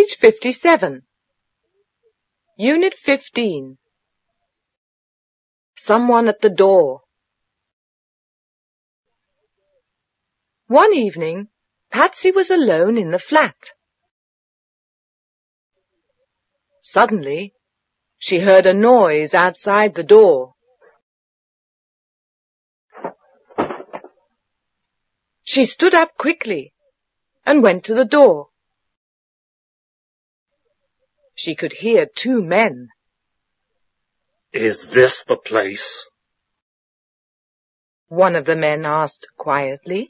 Page 57. Unit 15. Someone at the door. One evening, Patsy was alone in the flat. Suddenly, she heard a noise outside the door. She stood up quickly and went to the door. She could hear two men. "Is this the place?" One of the men asked quietly.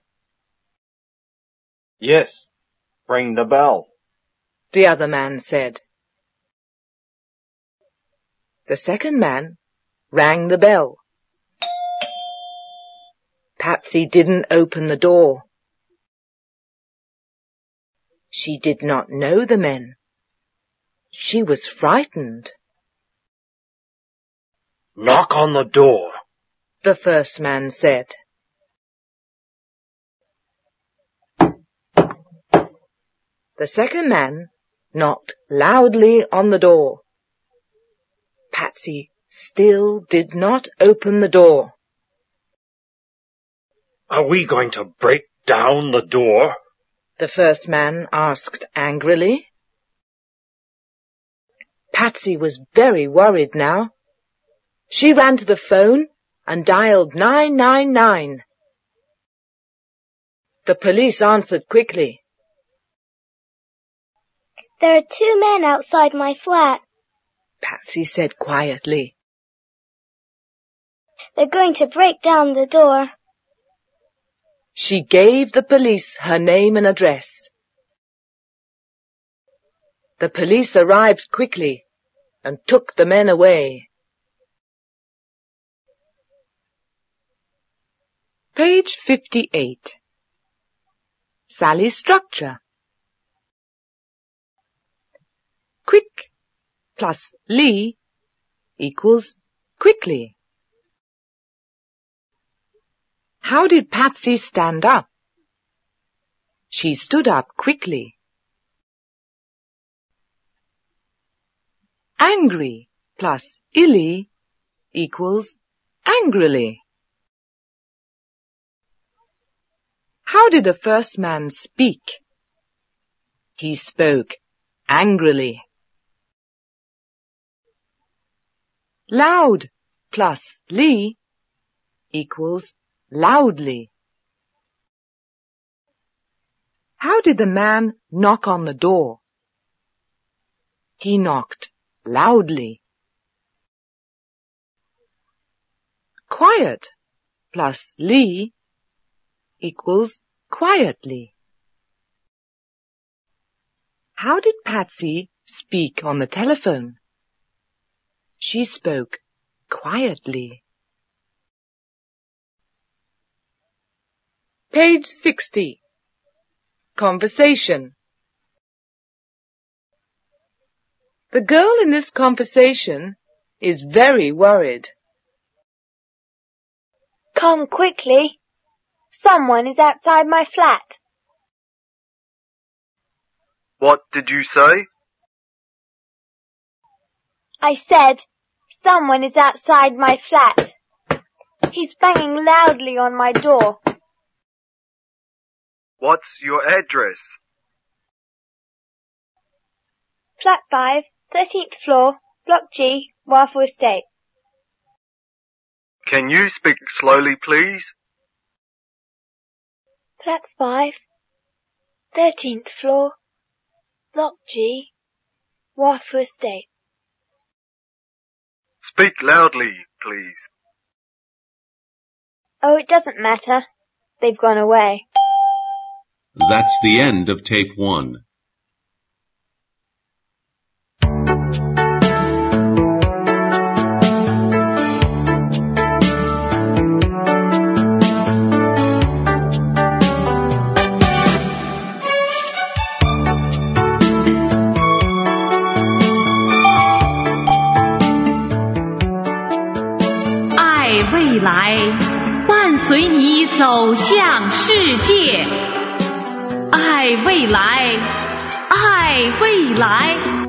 "Yes. Ring the bell." The other man said. The second man rang the bell. Patsy didn't open the door. She did not know the men. She was frightened. "Knock on the door," the first man said. The second man knocked loudly on the door. Patsy still did not open the door. "Are we going to break down the door?" the first man asked angrily. Patsy was very worried now. She ran to the phone and dialed 999. The police answered quickly. "There are two men outside my flat," Patsy said quietly. "They're going to break down the door." She gave the police her name and address. The police arrived quickly and took the men away. Page 58. Sally's structure. Quick plus Lee equals quickly. How did Patsy stand up? She stood up quickly. Angry plus illy equals angrily. How did the first man speak? He spoke angrily. Loud plus ly equals loudly. How did the man knock on the door? He knocked loudly. Quiet plus ly equals quietly. How did Patsy speak on the telephone? She spoke quietly. Page 60. Conversation. The girl in this conversation is very worried. "Come quickly. Someone is outside my flat." "What did you say?" "I said, someone is outside my flat. He's banging loudly on my door." "What's your address?" Flat 5, 13th floor, Block G, Waffle Estate. "Can you speak slowly, please?" Flat 5, 13th floor, Block G, Waffle Estate. "Speak loudly, please." "Oh, it doesn't matter. They've gone away." That's the end of tape 1. 未来伴随你走向世界，爱未来， 爱未来。